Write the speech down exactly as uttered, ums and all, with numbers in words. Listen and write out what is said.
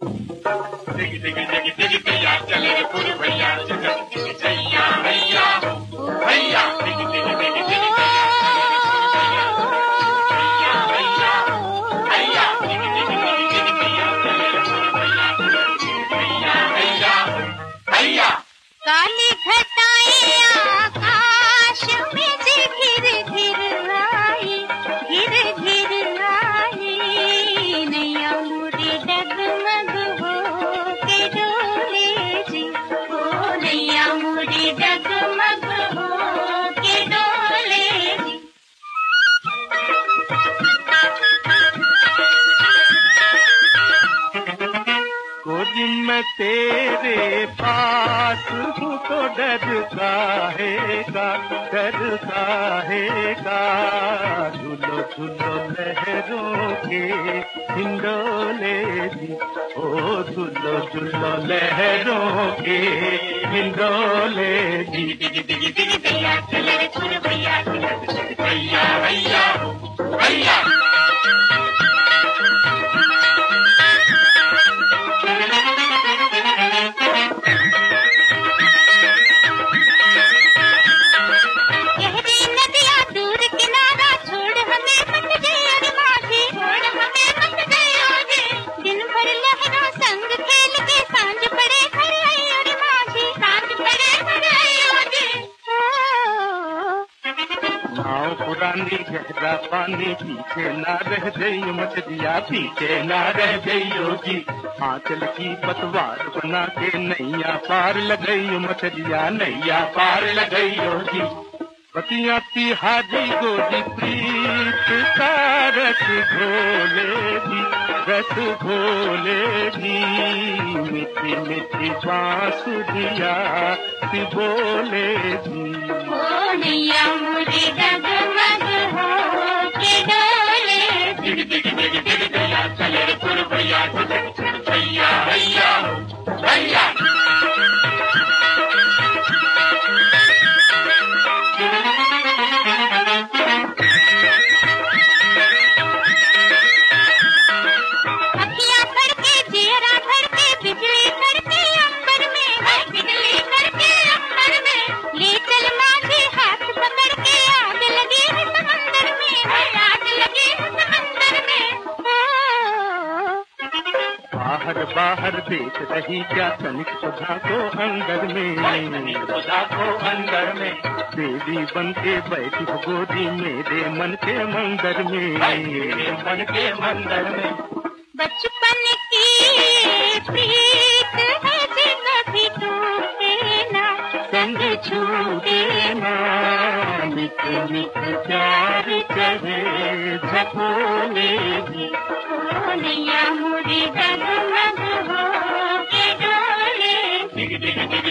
दिग दिग दिग दिग भैया चले रे फुर भैया दिग दिग भैया भैया भैया दिग दिग दिग दिग भैया भैया भैया दिग दिग दिग दिग भैया चले रे फुर भैया भैया भैया भैया काली घटाएं आकाश में से घिर घिर आई घिर घिर आई नैया मुड़ी डगमग हो के डोले जी ओ नैया मुड़ी डगमग हो के डोले जी। गोदी मैं तेरे पास हूँ तो डर काहेगा डर काहेगा झूलो झूलो लहरों के हिंडोले जी ओ झूलो झूलो लहरों के हिंडोले जी। दिग दिग दिग भैया चले रे फुर भैया दिग दिग भैया भैया भैया नाव पुरानी गहरा पानी पीछे ना रह जाइयो मछलिया पीछे ना रह जाइयो जी आंचल की पतवार बना के नैया पार लगाइयो मछलिया नैया पार लगाइयो जी। बतिया हाजी गोदी प्रीत का रस घोलेगी रस घोलेगी मीठी मीठी बांसुरिया सी बोलेगी ओ नैया मुड़ी डगमग हो के डोले दिग दिग दिग दिग भैया चले रे फुर भैया दिग दिग भैया भैया भैया अखियां भर के चेहरा भर के बिजली करके अंबर में है बिजली करके अंबर में ले चल माझे हाथ पकड़ के आग लगी है समंदर में है आग लगी है समंदर में ओ बाहर बाहर देख रही क्या तनिक सुधा को अंदर में खुदा को अंदर में देवी बन के बैठी हो गोदी मेरे मन के मंदिर में मेरे मन के मंदिर में बचपन की प्रीत है जे कभी टूटे ना संग छूटे ना मिट मिट प्यार करे झकोलेगी ओ नैया मुड़ी डगमग हो के डोले दिग दिग दिग